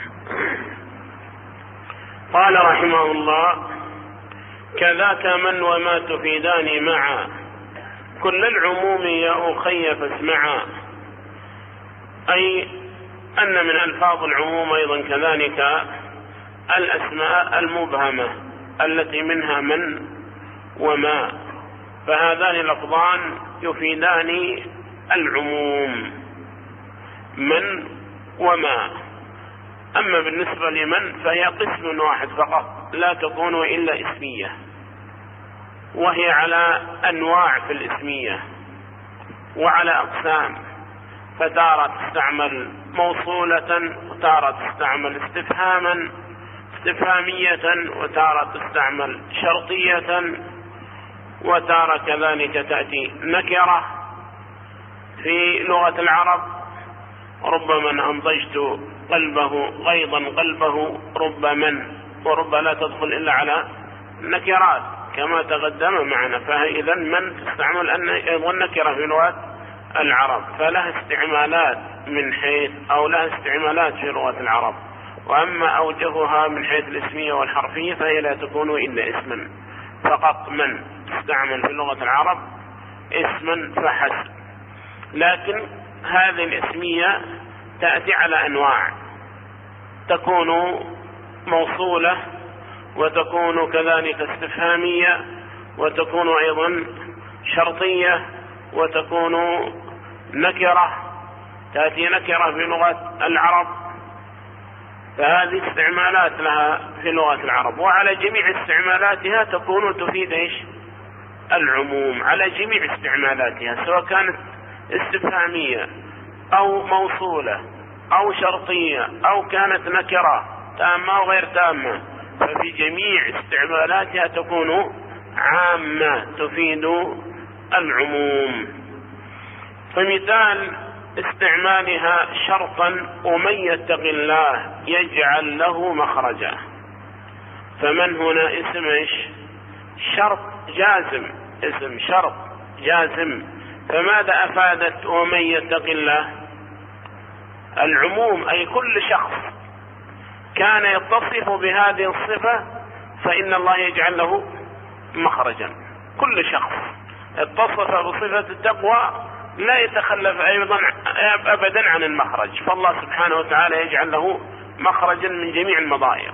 قال رحمه الله: كذاك من وما تفيدان معا، كل العموم يا أخي فاسمعا. أي أن من ألفاظ العموم أيضا كذلك الأسماء المبهمة التي منها من وما، فهذان اللفظان يفيدان العموم، من وما. أما بالنسبة لمن فهي قسم واحد فقط، لا تكون إلا اسمية، وهي على أنواع في الاسمية وعلى أقسام، فتارة تستعمل موصولة، وتارة تستعمل استفهامية، وتارة تستعمل شرطية، وتارة كذلك تأتي نكرة. في لغة العرب ربما أنضجت قلبه غيظا قلبه رب من، ورب لا تدخل إلا على نكرات كما تقدم معنا. فإذا من تستعمل أيضا نكرة في لغة العرب، فلها استعمالات من حيث أو لها استعمالات في لغة العرب. وأما أوجهها من حيث الاسمية والحرفية فهي لا تكون إلا اسما فقط. من تستعمل في لغة العرب اسما فحسب، لكن هذه الاسمية تأتي على أنواع، تكون موصولة، وتكون كذلك استفهامية، وتكون أيضا شرطية، وتكون نكرة، تأتي نكرة في لغة العرب. فهذه استعمالات لها في لغة العرب، وعلى جميع استعمالاتها تكون تفيد العموم على جميع استعمالاتها، سواء كانت استفهامية أو موصولة أو شرطية أو كانت نكرة تامة أو غير تامة، ففي جميع استعمالاتها تكون عامة تفيد العموم. فمثال استعمالها شرطا: ومن يتق الله يجعل له مخرجا. فمن هنا اسم شرط جازم، اسم شرط جازم. فماذا أفادت ومن يتق الله؟ العموم، أي كل شخص كان يتصف بهذه الصفة فإن الله يجعل له مخرجا. كل شخص اتصف بصفة التقوى لا يتخلف أيضا أبدا عن المخرج، فالله سبحانه وتعالى يجعل له مخرجا من جميع المضايق.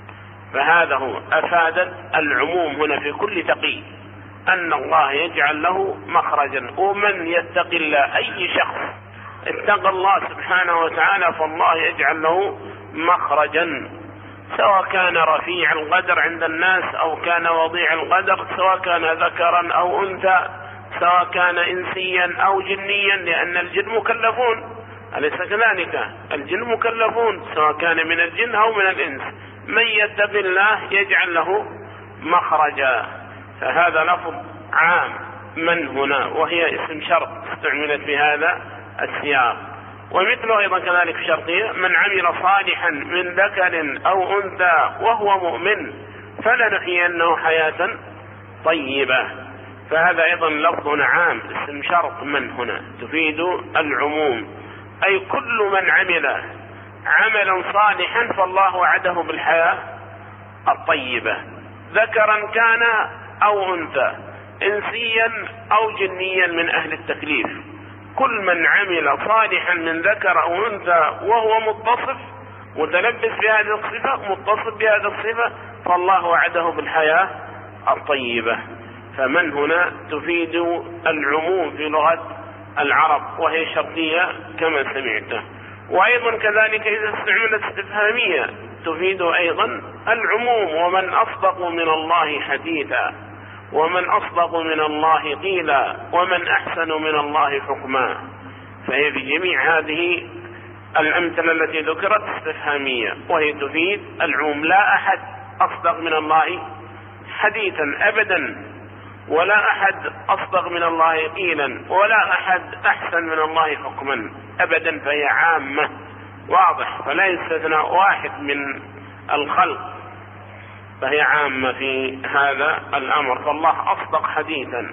فهذا هو أفادت العموم هنا في كل تقي، أن الله يجعل له مخرجا. ومن يتق الله، أي شخص اتقى الله سبحانه وتعالى فالله يجعل له مخرجا، سواء كان رفيع القدر عند الناس أو كان وضيع القدر، سواء كان ذكرا أو أنثى، سواء كان إنسيا أو جنيا، لأن الجن مكلفون، أليس كذلك؟ الجن مكلفون سواء كان من الجن أو من الإنس. من يتق الله يجعل له مخرجا. فهذا لفظ عام من هنا، وهي اسم شرط استعملت في هذا السياق. ومثله أيضا كذلك شرطية: من عمل صالحا من ذكر أو أنثى وهو مؤمن فلنحيينه حياة طيبة. فهذا أيضا لفظ عام، اسم شرط من هنا تفيد العموم، أي كل من عمل عملا صالحا فالله وعده بالحياة الطيبة، ذكرا كان أو أنثى، إنسيا أو جنيا من أهل التكليف. كل من عمل صالحا من ذكر أو أنثى وهو متصف متلبس بهذه الصفة، متصف بهذه الصفة، فالله وعده بالحياة الطيبة. فمن هنا تفيد العموم في لغة العرب، وهي شرطية كما سمعت. وأيضا كذلك إذا استعملت استفهامية تفيد أيضا العموم: ومن أصدق من الله حديثا، ومن أصدق من الله قيلا، ومن أحسن من الله حكما. فهي في جميع هذه الأمثلة التي ذكرت استفهامية، وهي تفيد العموم. لا أحد أصدق من الله حديثا أبدا، ولا أحد أصدق من الله قيلا، ولا أحد أحسن من الله حكما أبدا، فهي عامة واضح، فلا يستثنى واحد من الخلق، فهي عامة في هذا الأمر. فالله أصدق حديثا،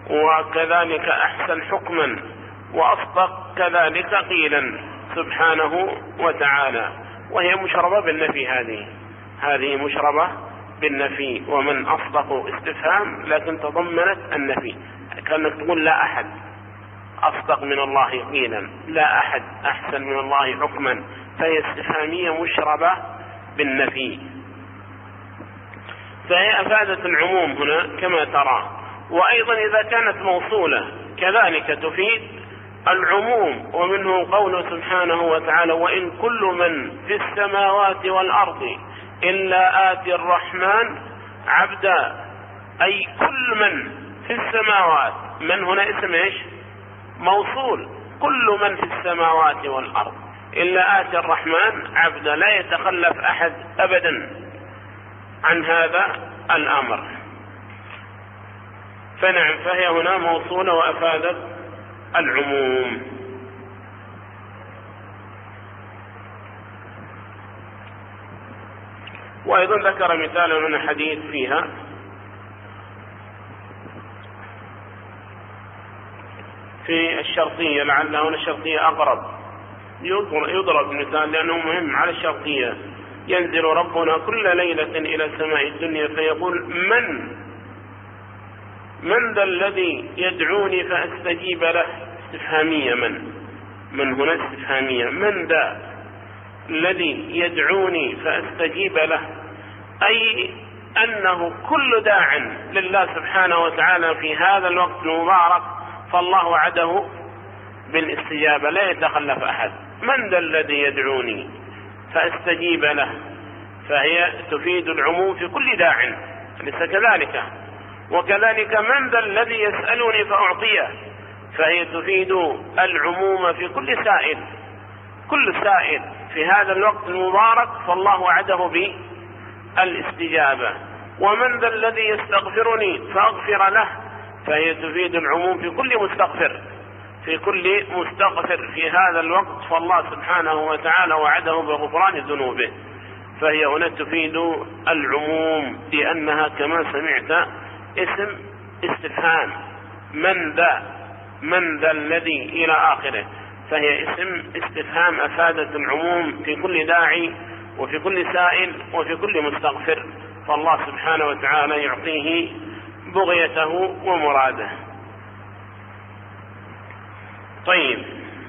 وكذلك أحسن حكما، وأصدق كذلك قيلا سبحانه وتعالى. وهي مشربة بالنفي. هذه مشربة بالنفي. ومن أصدق استفهام لكن تضمنت النفي، كأنك تقول لا أحد أصدق من الله قيلا، لا أحد أحسن من الله حكما، فهي استفهامية مشربة بالنفي، فهي أفادت العموم هنا كما ترى. وأيضا إذا كانت موصولة كذلك تفيد العموم. ومنه قوله سبحانه وتعالى: وإن كل من في السماوات والأرض إلا آتي الرحمن عبدا. أي كل من في السماوات، من هنا اسم إيش؟ موصول. كل من في السماوات والأرض إلا آتي الرحمن عبدا، لا يتخلف أحد أبدا عن هذا الأمر. فنعم، فهي هنا موصولة وأفادت العموم. وأيضا ذكر مثالا من حديث فيها في الشرطية، لعل هنا الشرطية أقرب، يضرب مثال لأنه مهم على الشرطية: ينزل ربنا كل ليلة إلى سماء الدنيا فيقول: من ذا الذي يدعوني فأستجيب له. استفهامية. من هنا استفهامية. من ذا الذي يدعوني فأستجيب له، أي أنه كل داع لله سبحانه وتعالى في هذا الوقت المبارك فالله وعده بالاستجابة، لا يتخلف أحد. من ذا الذي يدعوني فأستجيب له، فهي تفيد العموم في كل داع، ليس كذلك. وكذلك من ذا الذي يسألني فأعطيه، فهي تفيد العموم في كل سائل. كل سائل في هذا الوقت المبارك فالله وعده بالاستجابة. ومن ذا الذي يستغفرني فأغفر له، فهي تفيد العموم في كل مستغفر. في هذا الوقت فالله سبحانه وتعالى وعده بغفران ذنوبه، فهي هنا تفيد العموم لأنها كما سمعت اسم استفهام. من ذا الذي إلى آخره، فهي اسم استفهام أفادت العموم في كل داعي وفي كل سائل وفي كل مستغفر، فالله سبحانه وتعالى يعطيه بغيته ومراده. طيب،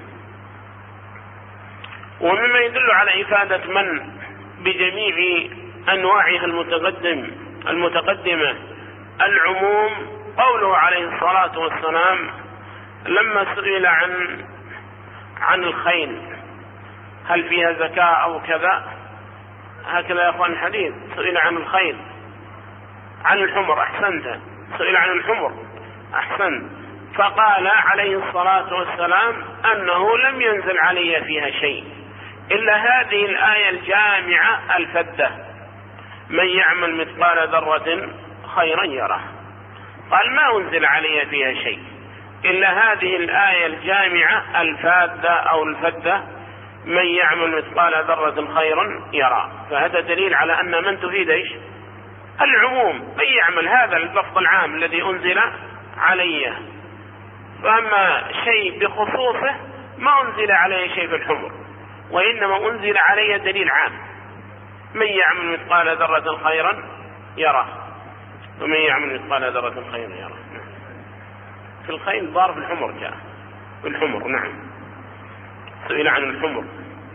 ومما يدل على إفادة من بجميع أنواعها المتقدمة العموم قوله عليه الصلاة والسلام لما سئل عن الخيل هل فيها زكاة أو كذا، هكذا يا أخوان الحديث، سئل عن الخيل، عن الحمر، أحسنت، سئل عن الحمر، أحسنت، فقال عليه الصلاة والسلام أنه لم ينزل علي فيها شيء إلا هذه الآية الجامعة الفدة: من يعمل مثقال ذرة خيرا يره. قال ما أنزل علي فيها شيء إلا هذه الآية الجامعة الفادة أو الفدة: من يعمل مثقال ذرة خيرا يرى. فهذا دليل على أن من تفيد إيش؟ العموم، من يعمل، هذا اللفظ العام الذي أنزل عليه. فأما شيء بخصوصه ما أنزل عليه شيء في الحمر، وإنما أنزل عليه دليل عام: من يعمل مثقال ذرة خيرا يرى، ومن يعمل مثقال ذرة خيرا يرى. في الخيل ضار في الحمر، جاء في الحمر، نعم، سئل عن الحمر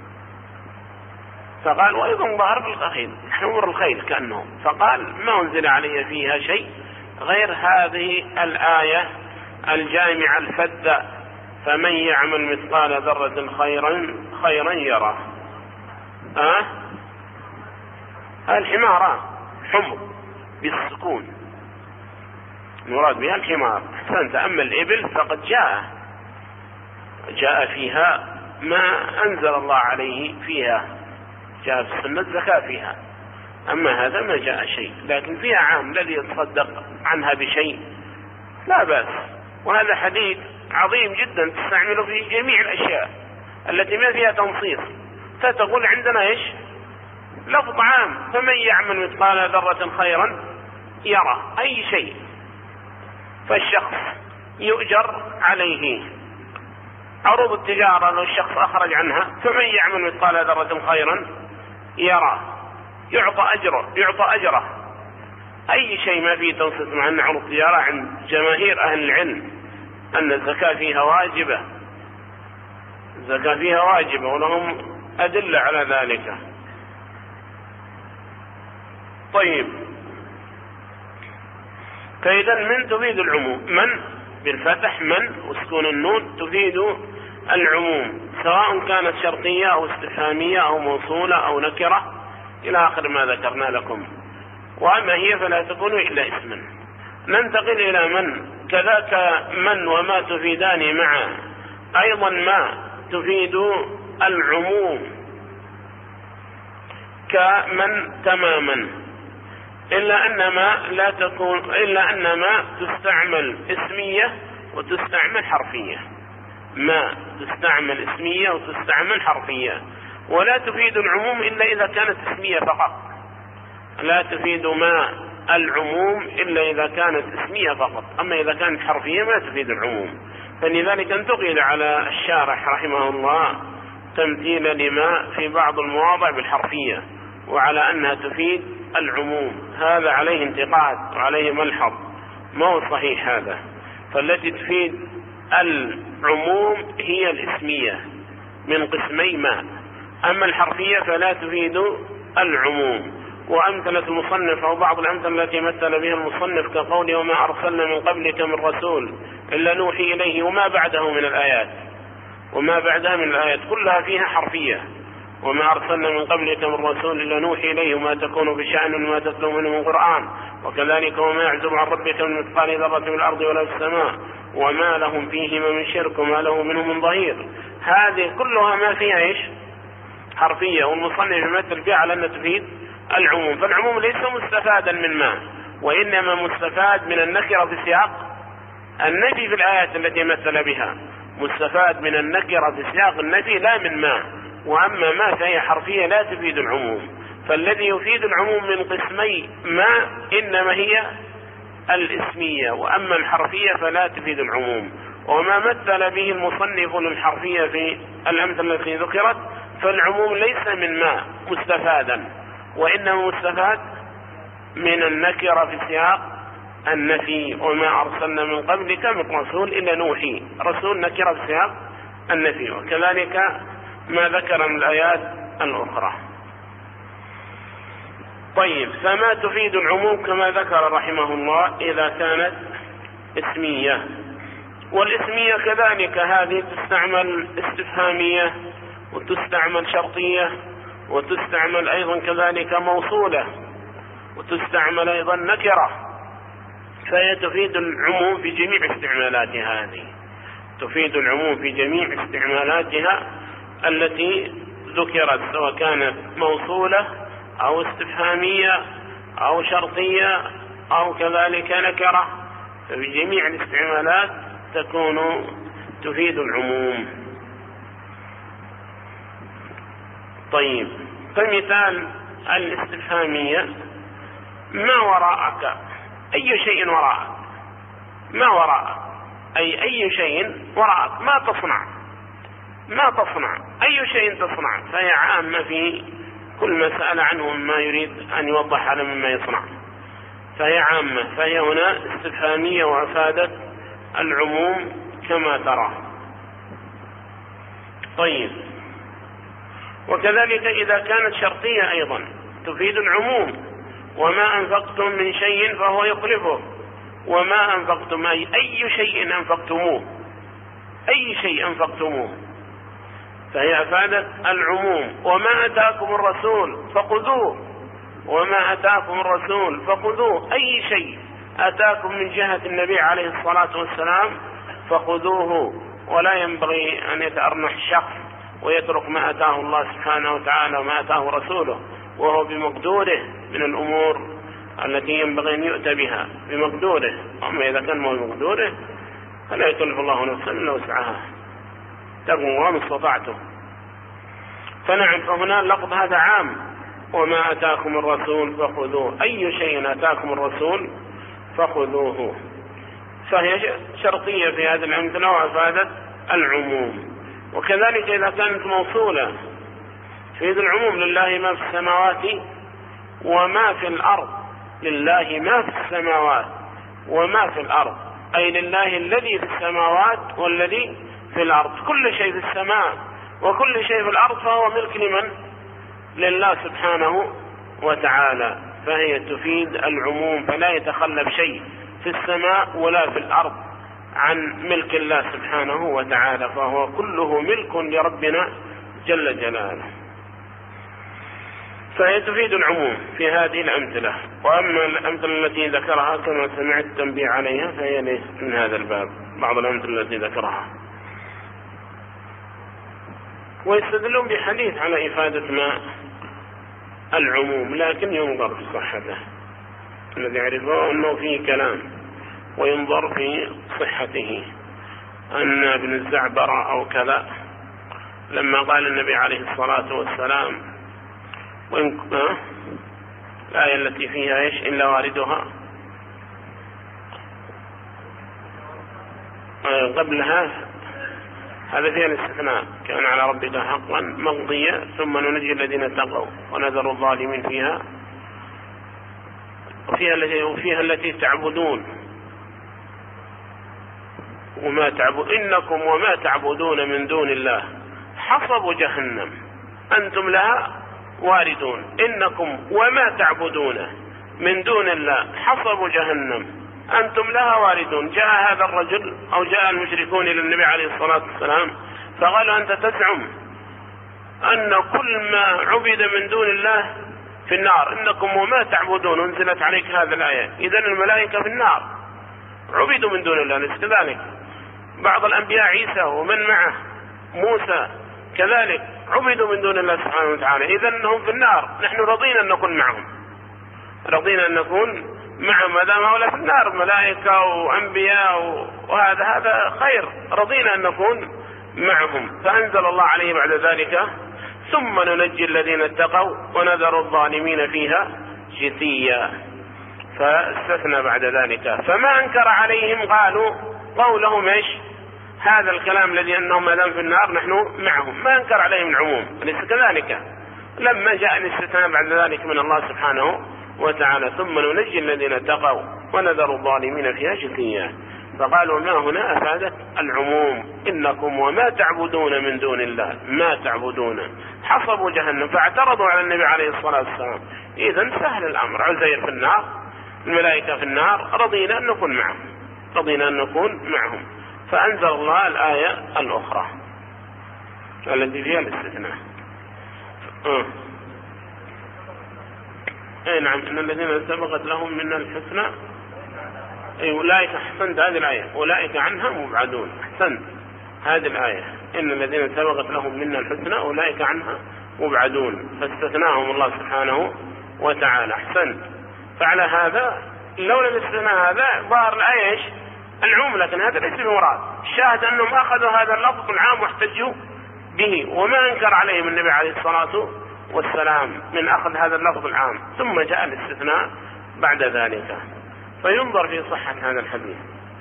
فقال وأيضا ظهر في الخيل، حمر الخيل كأنه، فقال ما أنزل علي فيها شيء غير هذه الآية الجامعة الفدة: فمن يعمل مثقال ذرة خيرا يرى. الحمار حمر بالسكون، المراد بها الحمار، أحسنت. أما الإبل فقد جاء فيها ما أنزل الله عليه فيها، جاء في السنة الزكاة فيها، أما هذا ما جاء شيء، لكن فيها عام الذي يتصدق عنها بشيء لا بأس. وهذا حديث عظيم جدا تستعمله في جميع الأشياء التي ما فيها تنصيص، فتقول عندنا إيش؟ لفظ عام: فمن يعمل مثقال ذرة خيرا يرى، أي شيء، فالشخص يؤجر عليه. عروض التجارة لو الشخص أخرج عنها: فمن يعمل مثقال ذرة خيرا يرى يعطى أجره. أي شيء ما فيه تنصيص، مع أن عروض التجارة عند جماهير أهل العلم أن الزكاة فيها واجبة، الزكاة فيها واجبة، ولهم أدلة على ذلك. طيب، فإذا من تفيد العموم، من بالفتح، من وسكون النون تفيد العموم، سواء كانت شرطية أو استفهامية أو موصولة أو نكرة إلى آخر ما ذكرنا لكم. وأما هي فلا تكون إلا اسما. ننتقل إلى من، كذاك من وما تفيدان معا، أيضا ما تفيد العموم كمن تماما، إلا أن ما تستعمل اسمية وتستعمل حرفية، ما تستعمل اسمية وتستعمل حرفية، ولا تفيد العموم إلا إذا كانت اسمية فقط. لا تفيد ما العموم إلا إذا كانت اسمية فقط، أما إذا كانت حرفية ما تفيد العموم. فلذلك انتقل على الشارح رحمه الله تمثيل لما في بعض المواضع بالحرفية، وعلى أنها تفيد العموم. هذا عليه انتقاد وعليه ملحظ، ما هو صحيح هذا. فالتي تفيد العموم هي الاسمية من قسمي ما، أما الحرفية فلا تفيد العموم. وأمثلة المصنف أو بعض الأمثلة التي مثل بها المصنف كقوله وما أرسلنا من قبلك من رسول إلا نوحي إليه، وما بعده من الآيات، وما بعدها من الآيات كلها فيها حرفية. وما أرسلنا من قبلك من رسول إلا نوحي إليه وما تكون بشأن وما تتلو منه من قرآن، وكذلك وما يعزب عن ربك من مثقال ذرة في الأرض ولا في السماء وما لهم فيهما من شرك وما له منه من ظهير. هذه كلها ما فيها إيش؟ حرفية. والمصنف يمثل فيها على أن تفيد العموم. فالعموم ليس مستفادا من ما، وإنما مستفاد من النكرة في سياق النفي في الآيات التي مثل بها، مستفاد من النكرة في سياق النفي لا من ما. وأما ما فهي حرفية لا تفيد العموم. فالذي يفيد العموم من قسمي ما إنما هي الاسمية، وأما الحرفية فلا تفيد العموم. وما مثل به المصنف للحرفية في الأمثلة التي ذكرت فالعموم ليس من ما مستفادا، وإنما مستفاد من النكرة في سياق النفي. وما أرسلنا من قبلك من رسول إلا نوحي، رسول نكرة في سياق النفي. وكذلك ما ذكر من الآيات الأخرى. طيب، فما تفيد العموم كما ذكر رحمه الله إذا كانت اسمية. والاسمية كذلك هذه تستعمل استفهامية وتستعمل شرطية وتستعمل أيضا كذلك موصولة وتستعمل أيضا نكرة، فهي تفيد العموم في جميع استعمالاتها. هذه تفيد العموم في جميع استعمالاتها التي ذكرت، سواء كانت موصولة أو استفهامية أو شرطية أو كذلك نكرة، ففي جميع الاستعمالات تكون تفيد العموم. طيب، فمثال الاستفهامية ما وراءك، أي شيء وراءك، ما وراءك أي شيء وراءك، ما تصنع أي شيء تصنع، فهي عامة في كل ما سأل عنه ما يريد أن يوضح على مما يصنع، فهي عامة، فهي هنا استفهامية وأفادت العموم كما ترى. طيب، وكذلك إذا كانت شرطية أيضا تفيد العموم. وما أنفقتم من شيء فهو يخلفه، وما أنفقتم أي شيء أنفقتموه، أي شيء أنفقتموه، فهي أفادت العموم. وما أتاكم الرسول فخذوه، وما أتاكم الرسول فخذوه، أي شيء أتاكم من جهة النبي عليه الصلاة والسلام فخذوه. ولا ينبغي أن يتأرنح الشخص ويترك ما أتاه الله سبحانه وتعالى وما أتاه رسوله وهو بمقدوره من الأمور التي ينبغي أن يؤتى بها بمقدوره. أما إذا كان ما بمقدوره فلا يكلف الله نفسا إلا وسعها، تقوا ما استطعتم. فنعم، فهنا اللفظ هذا عام، وما أتاكم الرسول فخذوه، أي شيء أتاكم الرسول فخذوه، فهي شرطية في هذه الأمثلة وأفادت العموم. وكذلك إذا كانت موصولة تفيد العموم. لله ما في السماوات وما في الأرض. لله ما في السماوات وما في الأرض، أي لله الذي في السماوات والذي في الأرض. كل شيء في السماء وكل شيء في الأرض فهو ملك لمن؟ لله سبحانه وتعالى. فهي تفيد العموم، فلا يتخلف شيء في السماء ولا في الأرض عن ملك الله سبحانه وتعالى، فهو كله ملك لربنا جل جلاله. فهي تفيد العموم في هذه الأمثلة. وأما الأمثلة التي ذكرها كما سمعت التنبيه عليها فهي ليست من هذا الباب، بعض الأمثلة التي ذكرها. ويستدلون بحديث على إفادة ما العموم، لكن ينظر في صحته. الذي يعرفه أنه فيه كلام وينظر في صحته. أن ابن الزعبرة أو كذا لما قال النبي عليه الصلاة والسلام الآية التي فيها إيش إلا واردها قبلها، هذا فيها الاستثناء، كان على ربك حقا مقضيا ثم ننجي الذين اتقوا ونذر الظالمين فيها. وفيها التي تعبدون إنكم وما تعبدون من دون الله حصب جهنم أنتم لها واردون. إنكم وما تعبدون من دون الله حصب جهنم أنتم لها واردون. جاء هذا الرجل أو جاء المشركون إلى النبي عليه الصلاة والسلام فقالوا أنت تزعم أن كل ما عبد من دون الله في النار، إنكم وما تعبدون انزلت عليك هذه الآية، إذن الملائكة في النار عبدوا من دون الله. ليس كذلك؟ بعض الأنبياء عيسى ومن معه موسى كذلك عبدوا من دون الله سبحانه وتعالى، إذن هم في النار. نحن رضينا أن نكون معهم، رضينا أن نكون معهم ما دام هؤلاء في النار ملائكة وأنبياء وهذا خير، رضينا أن نكون معهم. فأنزل الله عليه بعد ذلك ثم ننجي الذين اتقوا ونذر الظالمين فيها جثيا. فاستثنى بعد ذلك. فما أنكر عليهم قالوا قولهم إيش هذا الكلام الذي أنهم ما دام في النار نحن معهم، ما أنكر عليهم العموم. أليس كذلك؟ لما جاء الاستثناء بعد ذلك من الله سبحانه وتعالى ثم ننجي الذين اتقوا ونذر الظالمين فيها جثيا، فقالوا ما هنا أفادت العموم. إنكم وما تعبدون من دون الله ما تعبدون حصبوا جهنم. فاعترضوا على النبي عليه الصلاة والسلام. إذن سهل الأمر، عزير في النار الملائكة في النار، رضينا أن نكون معهم، رضينا أن نكون معهم. فأنزل الله الآية الأخرى التي فيها الاستثناء. أي نعم، إن الذين سبقت لهم من الحسنى أي أولئك، أحسنت هذه الآية، أولئك عنها مبعدون. أحسنت هذه الآية، إن الذين سبقت لهم من الحسنى أولئك عنها مبعدون، فاستثناهم الله سبحانه وتعالى. أحسنت. فعلى هذا لولا الاستثناء هذا ظهر الآية إيش العموم، لكن هذا ليس بمراد. الشاهد أنهم أخذوا هذا اللفظ العام واحتجوا به، وما أنكر عليهم النبي عليه الصلاة والسلام من أخذ هذا اللفظ العام، ثم جاء الاستثناء بعد ذلك. فينظر في صحة هذا الحديث.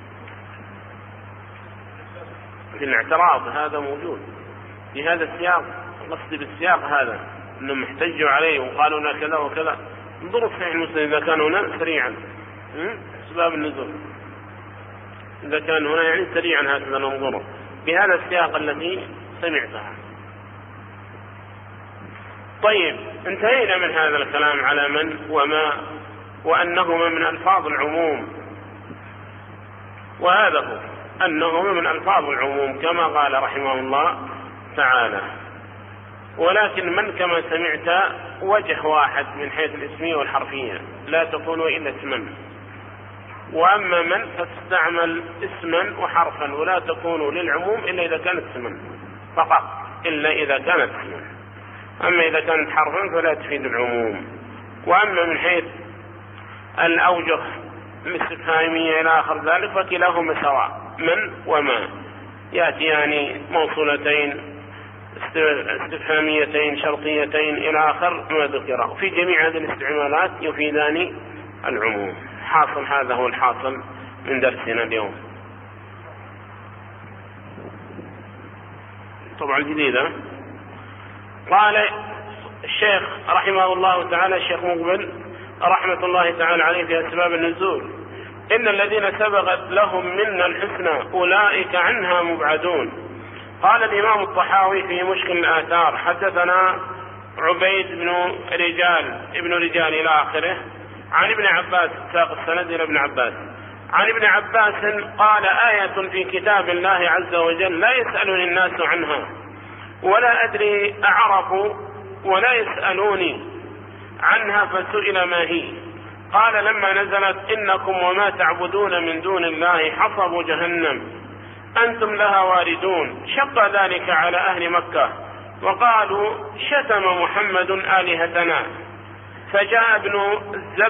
في الاعتراض هذا موجود في هذا السياق، قصدي بالسياق هذا أنهم احتجوا عليه وقالوا لنا كذا وكذا. انظروا في المسلم إذا كان هنا سريعا أسباب النزول، إذا كان هنا يعني سريعا هكذا ننظره بهذا السياق الذي سمعتها. طيب، انتهينا من هذا الكلام على من وما وأنهما من ألفاظ العموم، وهذا هو أنهما من ألفاظ العموم كما قال رحمه الله تعالى. ولكن من كما سمعت وجه واحد من حيث الاسمية والحرفية، لا تكون إلا اسما. وأما من فتستعمل اسما وحرفا، ولا تكون للعموم إلا إذا كانت اسما فقط، إلا إذا كانت اسما. أما إذا كانت حرفا فلا تفيد العموم. وأما من حيث الأوجه الاستفهامية إلى آخر ذلك فكلاهما سواء، من وما يأتيان موصولتين استفهاميتين شرطيتين إلى آخر ما ذكر. في جميع هذه الاستعمالات يفيدان العموم. حاصل هذا هو الحاصل من درسنا اليوم. طبعا جديدة. قال الشيخ رحمه الله تعالى الشيخ مقبل رحمة الله تعالى عليه في أسباب النزول: إن الذين سبقت لهم منا الحسنى أولئك عنها مبعدون. قال الإمام الطحاوي في مشكل الآثار: حدثنا عبيد ابن رجال إلى آخره عن ابن عباس، ساق السند إلى ابن عباس، عن ابن عباس قال: آية في كتاب الله عز وجل لا يسألني الناس عنها ولا أدري أعرفوا ولا يسألوني عنها، فسئل ما هي؟ قال: لما نزلت إنكم وما تعبدون من دون الله حصب جهنم أنتم لها واردون، شق ذلك على أهل مكة وقالوا: شتم محمد آلهتنا. فجاء ابن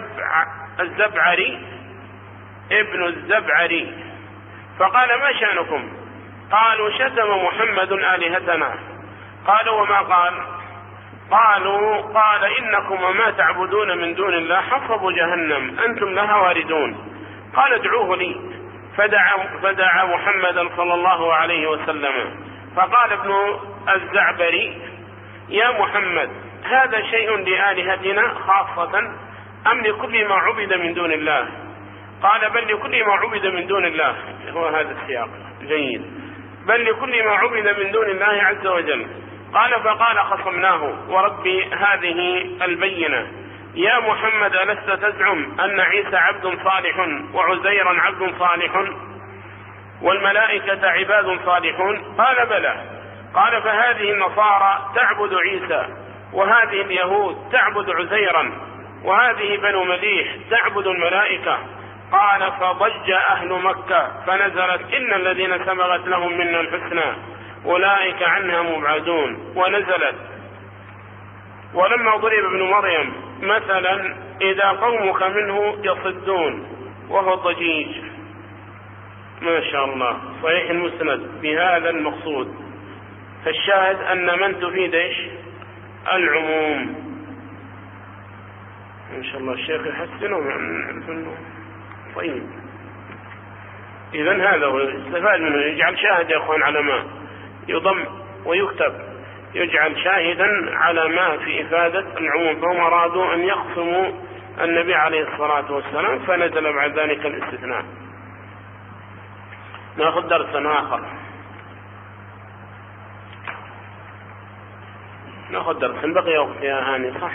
الزبعري فقال: ما شأنكم؟ قالوا: شتم محمد آلهتنا. قالوا: وما قال؟ قالوا: قال: إنكم وما تعبدون من دون الله حصب جهنم أنتم لها واردون. قال: ادعوه لي. فدعا محمدا صلى الله عليه وسلم. فقال ابن الزعبري: يا محمد، هذا شيء لآلهتنا خاصة أم لكل ما عبد من دون الله؟ قال: بل لكل ما عبد من دون الله. هو هذا السياق جيد: بل لكل ما عبد من دون الله عز وجل. قال: فقال: خصمناه وربي هذه البينة. يا محمد، ألست تزعم أن عيسى عبد صالح وعزيرا عبد صالح والملائكة عباد صالحون؟ قال: بلى. قال: فهذه النصارى تعبد عيسى، وهذه اليهود تعبد عزيرا، وهذه بنو مليح تعبد الملائكة. قال: فضج أهل مكة فنزلت: إن الذين سبقت لهم منا الحسنى أولئك عنها مبعدون. ونزلت: ولما ضرب ابن مريم مثلا إذا قومك منه يصدون، وهو ضجيج. ما شاء الله، صحيح المسند بهذا المقصود. فالشاهد أن من تفيد إيش؟ العموم. إن شاء الله الشيخ يحسنه من طيب. إذن هذا هو استفاد منه، يجعل شاهد يا أخوان على ما يضم ويكتب، يجعل شاهدا على ما في إفادة العموم. فهم أرادوا أن يخصموا النبي عليه الصلاة والسلام، فنزل بعد ذلك الاستثناء. نأخذ درسا آخر، نأخذ درسا. بقي وقت يا هاني صح؟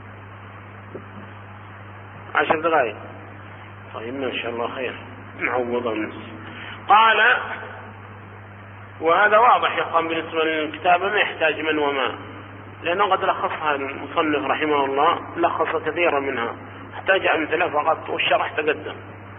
10 دقائق. طيب ما شاء الله خير، نعوض الناس. قال: وهذا واضح يا أخوان بالنسبة للكتابة، ما يحتاج من وما، لأنه قد لخصها المصنف رحمه الله، لخص كثيرا منها، احتاج أمثلة فقط والشرح تقدم.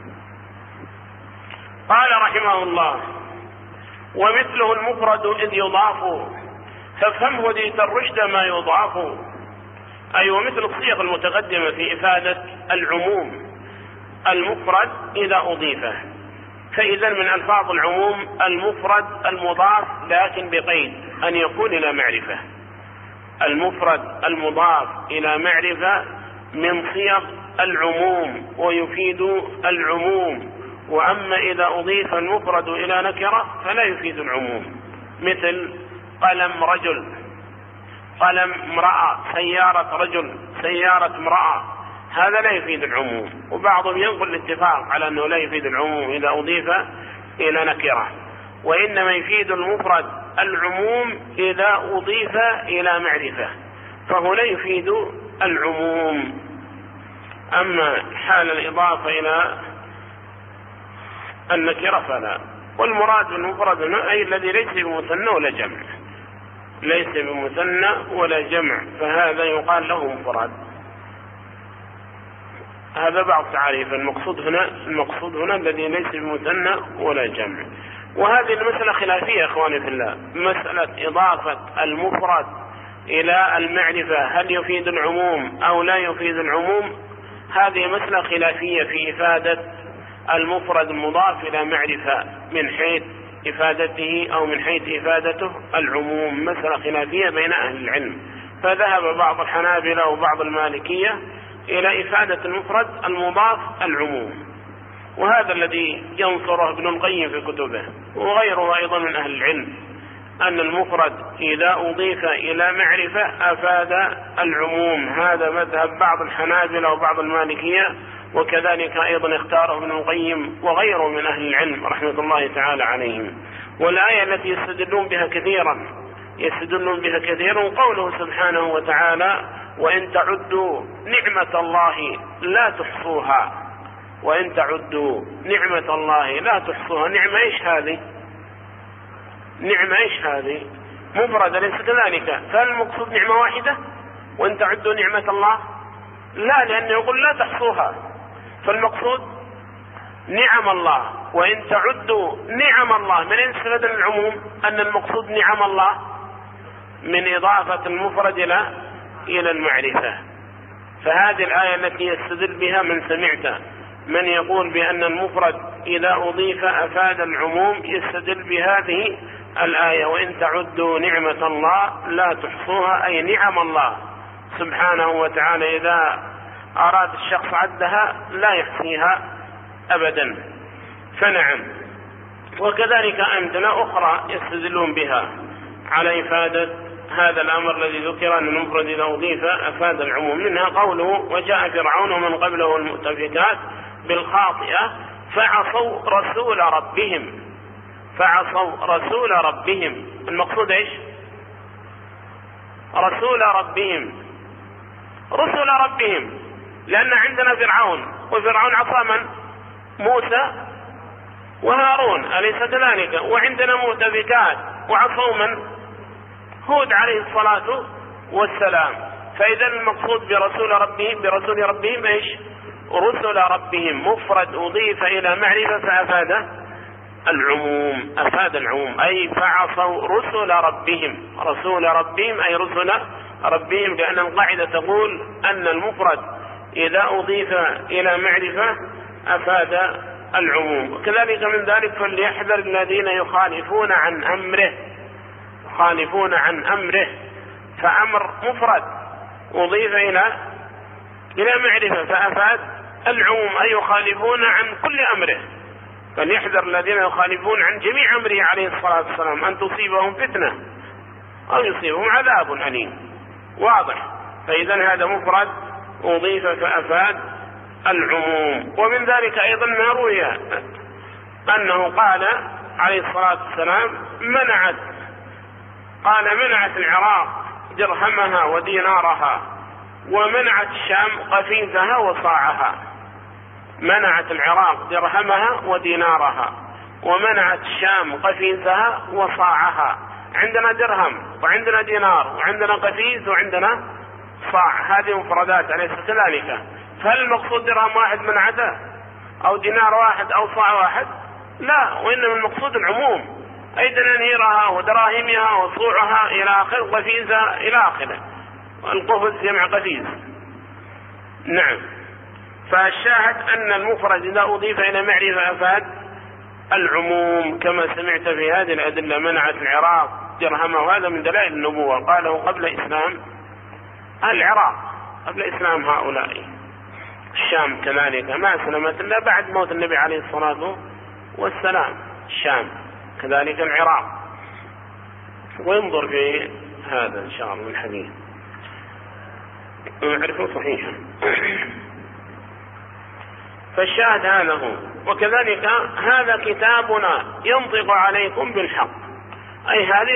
قال رحمه الله: ومثله المفرد إذ يضاف فافهمه ديت الرشد ما يضاف. أي ومثل الصيغ المتقدمة في إفادة العموم المفرد إذا أضيفه. فإذا من ألفاظ العموم المفرد المضاف، لكن بقيد أن يكون إلى معرفة. المفرد المضاف إلى معرفة من صيغ العموم ويفيد العموم. وأما إذا أضيف المفرد إلى نكرة فلا يفيد العموم، مثل قلم رجل، قلم امرأة، سيارة رجل، سيارة امرأة، هذا لا يفيد العموم. وبعضهم ينقل الاتفاق على أنه لا يفيد العموم إذا أضيف إلى نكرة، وإنما يفيد المفرد العموم إذا أضيف إلى معرفة، فهو لا يفيد العموم. أما حال الإضافة إلى النكرة فلا. والمراد بالمفرد أي الذي ليس بمثنى ولا جمع، ليس بمثنى ولا جمع، فهذا يقال له مفرد. هذا بعض تعريف المقصود هنا الذي ليس بمثنى ولا جمع. وهذه المسألة خلافية اخواني في الله، مسألة إضافة المفرد إلى المعرفة هل يفيد العموم أو لا يفيد العموم، هذه مسألة خلافية في إفادة المفرد المضاف إلى معرفة من حيث إفادته أو من حيث إفادته العموم، مسألة خلافية بين أهل العلم. فذهب بعض الحنابلة وبعض المالكية إلى إفادة المفرد المضاف العموم، وهذا الذي ينصره ابن القيم في كتبه وغيره أيضا من أهل العلم، أن المفرد إذا أضيف إلى معرفة أفاد العموم. هذا مذهب بعض الحنابلة وبعض المالكية، وكذلك أيضا اختاره ابن القيم وغيره من أهل العلم رحمة الله تعالى عليهم. والآية التي يستدلون بها كثيرا قوله سبحانه وتعالى: وإن تعدوا نعمة الله لا تحصوها. وإن تعدوا نعمة الله لا تحصوها. نعمة إيش هذه؟ نعمة إيش هذه؟ مفردة ليس كذلك. فهل المقصود نعمة واحدة وإن تعدوا نعمة الله؟ لا، لأنه يقول لا تحصوها. فالمقصود نعم الله. وإن تعدوا نعم الله، من استفاد العموم أن المقصود نعم الله من إضافة المفرد إلى المعرفة. فهذه الآية التي يستدل بها من سمعت من يقول بأن المفرد إذا أضيف أفاد العموم يستدل بهذه الآية: وإن تعدوا نعمة الله لا تحصوها، أي نعم الله سبحانه وتعالى إذا أراد الشخص عدها لا يحصيها أبدا. فنعم. وكذلك أمثلة أخرى يستدلون بها على إفادة هذا الأمر الذي ذكر أن المفرد إذا أضيف أفاد العموم. منها قوله: وجاء فرعون ومن قبله المؤتفكات بالخاطئة فعصوا رسول ربهم. المقصود إيش؟ رسول ربهم، لأن عندنا فرعون، وفرعون عصى من؟ موسى وهارون، أليس كذلك؟ وعندنا مؤتفكات وعصوا من؟ هود عليه الصلاة والسلام. فإذا المقصود برسول ربهم إيش؟ رسل ربهم. مفرد أضيف إلى معرفة فأفاد العموم، أي فعصوا رسل ربهم أي رسل ربهم، لأن القاعدة تقول أن المفرد إذا أضيف إلى معرفة أفاد العموم. وكذلك من ذلك: فليحذر الذين يخالفون عن أمره. فأمر مفرد أضيف إلى معرفة فأفاد العموم، أي يخالفون عن كل أمره. فليحذر الذين يخالفون عن جميع أمره عليه الصلاة والسلام أن تصيبهم فتنة أو يصيبهم عذاب أليم. واضح. فإذا هذا مفرد أضيف فأفاد العموم. ومن ذلك أيضا ما روي أنه قال عليه الصلاة والسلام: منعت العراق درهمها ودينارها، ومنعت الشام قفيزها وصاعها. منعت العراق درهمها ودينارها، ومنعت الشام قفيزها وصاعها. عندنا درهم وعندنا دينار وعندنا قفيز وعندنا صاع، هذه مفردات أليس كذلك؟ فهل المقصود درهم واحد منعته أو دينار واحد أو صاع واحد؟ لا، وإنما المقصود العموم، أي دنانيرها ودراهمها وصوعها إلى آخر، قفيزها إلى آخره. القفز جمع قفيز. نعم. فالشاهد أن المفرد إذا أضيف إلى معرفة أفاد العموم، كما سمعت في هذه الأدلة: منعت العراق درهمه، وهذا من دلائل النبوة. قاله قبل إسلام العراق، قبل إسلام هؤلاء. الشام كذلك ما أسلمت إلا بعد موت النبي عليه الصلاة والسلام. الشام كذلك العراق. وينظر في هذا إن شاء الله الحديث ونعرفه صحيحا. فالشاهد هذا هو. وكذلك هذا كتابنا ينطق عليكم بالحق، أي هذه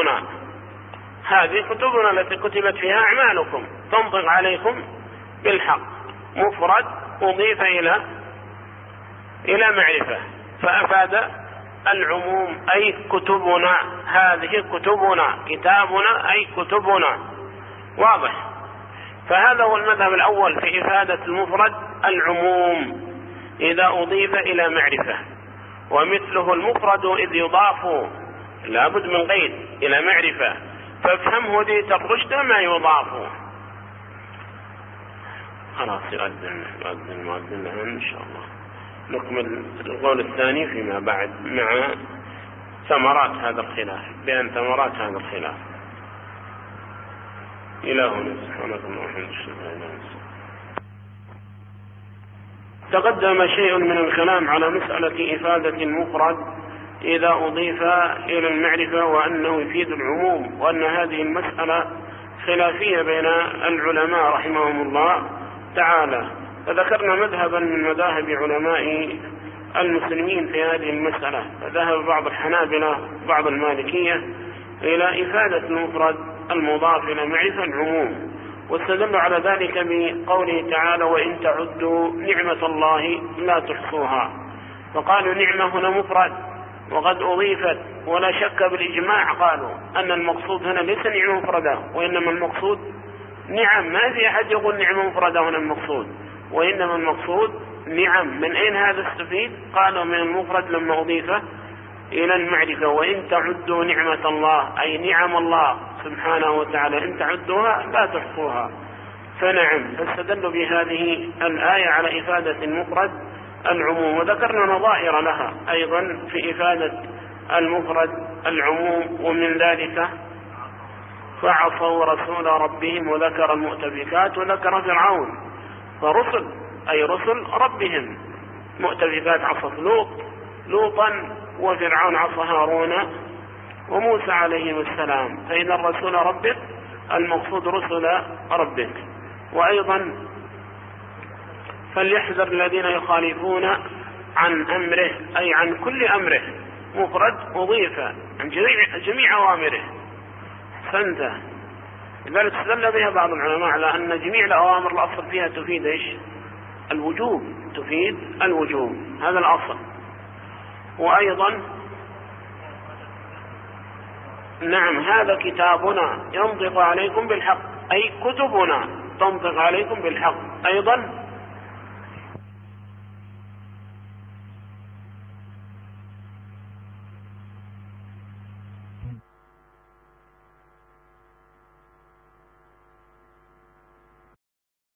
كتبنا التي كتبت فيها أعمالكم تنطق عليكم بالحق. مفرد أضيف إلى معرفة فأفاد العموم، أي كتبنا. هذه كتابنا أي كتبنا. واضح. فهذا هو المذهب الأول في إفادة المفرد العموم إذا أضيف إلى معرفة. ومثله المفرد إذ يضاف لابد من قيد إلى معرفة، فافهمه هديت الرشد ما يضاف. خلاص يؤذن الآن إن شاء الله. نكمل القول الثاني فيما بعد مع ثمرات هذا الخلاف، بأن ثمرات هذا الخلاف. إلهنا سبحانه وتعالى. تقدم شيء من الكلام على مسألة إفادة المفرد إذا أضيف إلى المعرفة وأنه يفيد العموم، وأن هذه المسألة خلافية بين العلماء رحمهم الله تعالى. فذكرنا مذهبا من مذاهب علماء المسلمين في هذه المسألة، فذهب بعض الحنابلة بعض المالكية إلى إفادة المفرد المضاف إلى معرفة العموم، واستدلوا على ذلك بقوله تعالى وإن تعدوا نعمة الله لا تحصوها. فقالوا نعمة هنا مفرد وقد أضيفت، ولا شك بالإجماع قالوا أن المقصود هنا ليس نعمة مفردة، وإنما المقصود نعم. ما في أحد يقول نعمة مفردة هنا المقصود، وإنما المقصود نعم. من أين هذا استفيد؟ قالوا من المفرد لما أضيف إلى المعرفة. وإن تعدوا نعمة الله أي نعم الله سبحانه وتعالى إن تعدوها لا تحصوها. فنعم، فاستدلوا بهذه الآية على إفادة المفرد العموم، وذكرنا نظائر لها أيضا في إفادة المفرد العموم. ومن ذلك فعصوا رسول ربهم وذكر المؤتفكات وذكر فرعون، فرسل أي رسل ربهم، مؤتفكات عصت لوطا، وفرعون عصى هارون وموسى عليهم السلام. فإن الرسول ربك المقصود رسل ربك. وأيضا فليحذر الذين يخالفون عن أمره أي عن كل أمره، مفرد أضيف عن جميع أوامره. فانت لذلك استدل بها بعض العلماء على أن جميع الأوامر الأصل فيها تفيد إيش؟ الوجوب، تفيد الوجوب، هذا الأصل. وأيضا نعم هذا كتابنا ينطق عليكم بالحق أي كتبنا تنطق عليكم بالحق. أيضا